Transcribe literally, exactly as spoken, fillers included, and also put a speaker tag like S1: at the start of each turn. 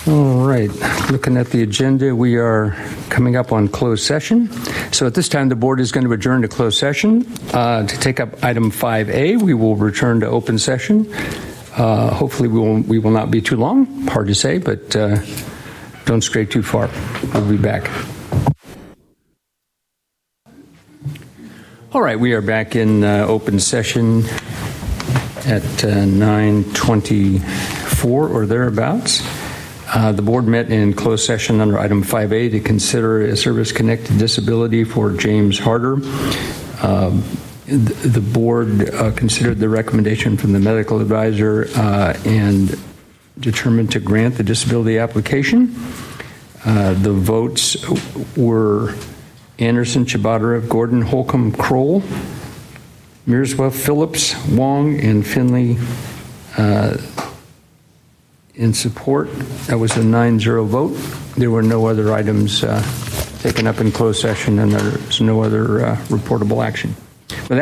S1: All right, looking at the agenda, we are coming up on closed session. So at this time, the board is going to adjourn to closed session. Uh, to take up item five A, we will return to open session. Uh, hopefully we will, we will not be too long, hard to say, but uh, don't stray too far. We'll be back. All right, we are back in uh, open session at uh, nine twenty-four or thereabouts. Uh, the board met in closed session under item five A to consider a service-connected disability for James Harder. Um, the, the board uh, considered the recommendation from the medical advisor uh, and determined to grant the disability application. Uh, the votes were Anderson, Chibadara, Gordon, Holcomb, Kroll, Mirswa, Phillips, Wong, and Finley uh, in support. That was a nine zero vote. There were no other items uh, taken up in closed session, and there's no other uh, reportable action.